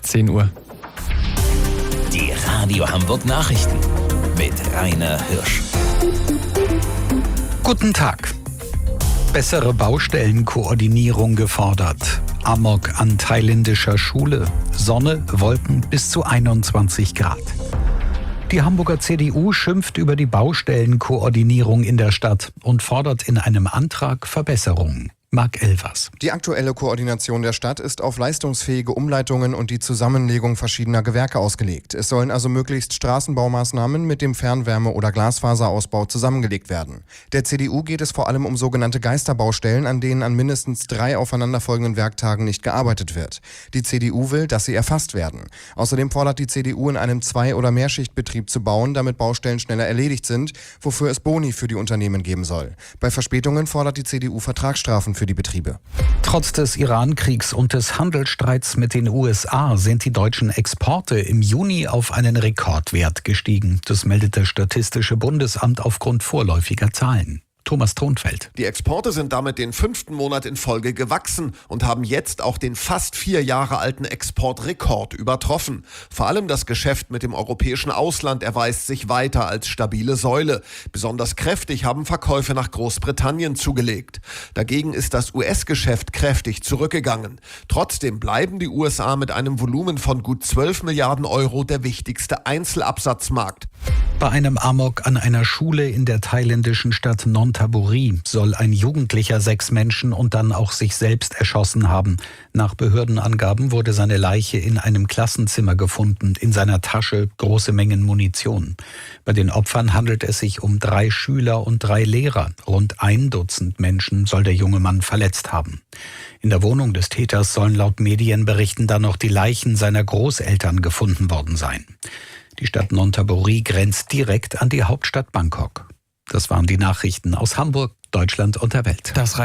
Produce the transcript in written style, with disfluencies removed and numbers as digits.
10 Uhr. Die Radio Hamburg Nachrichten mit Rainer Hirsch. Guten Tag. Bessere Baustellenkoordinierung gefordert. Amok an thailändischer Schule. Sonne, Wolken bis zu 21 Grad. Die Hamburger CDU schimpft über die Baustellenkoordinierung in der Stadt und fordert in einem Antrag Verbesserungen. Marc Elvers. Die aktuelle Koordination der Stadt ist auf leistungsfähige Umleitungen und die Zusammenlegung verschiedener Gewerke ausgelegt. Es sollen also möglichst Straßenbaumaßnahmen mit dem Fernwärme- oder Glasfaserausbau zusammengelegt werden. Der CDU geht es vor allem um sogenannte Geisterbaustellen, an denen an mindestens 3 aufeinanderfolgenden Werktagen nicht gearbeitet wird. Die CDU will, dass sie erfasst werden. Außerdem fordert die CDU, in einem 2- oder Mehrschichtbetrieb zu bauen, damit Baustellen schneller erledigt sind, wofür es Boni für die Unternehmen geben soll. Bei Verspätungen fordert die CDU Vertragsstrafen für die Betriebe. Trotz des Iran-Kriegs und des Handelsstreits mit den USA sind die deutschen Exporte im Juni auf einen Rekordwert gestiegen. Das meldet das Statistische Bundesamt aufgrund vorläufiger Zahlen. Thomas Thronfeld. Die Exporte sind damit den 5. Monat in Folge gewachsen und haben jetzt auch den fast 4 Jahre alten Exportrekord übertroffen. Vor allem das Geschäft mit dem europäischen Ausland erweist sich weiter als stabile Säule. Besonders kräftig haben Verkäufe nach Großbritannien zugelegt. Dagegen ist das US-Geschäft kräftig zurückgegangen. Trotzdem bleiben die USA mit einem Volumen von gut 12 Milliarden Euro der wichtigste Einzelabsatzmarkt. Bei einem Amok an einer Schule in der thailändischen Stadt Nonthaburi soll ein Jugendlicher 6 Menschen und dann auch sich selbst erschossen haben. Nach Behördenangaben wurde seine Leiche in einem Klassenzimmer gefunden, in seiner Tasche große Mengen Munition. Bei den Opfern handelt es sich um 3 Schüler und 3 Lehrer. Rund 1 Dutzend Menschen soll der junge Mann verletzt haben. In der Wohnung des Täters sollen laut Medienberichten dann noch die Leichen seiner Großeltern gefunden worden sein. Die Stadt Nonthaburi grenzt direkt an die Hauptstadt Bangkok. Das waren die Nachrichten aus Hamburg, Deutschland und der Welt.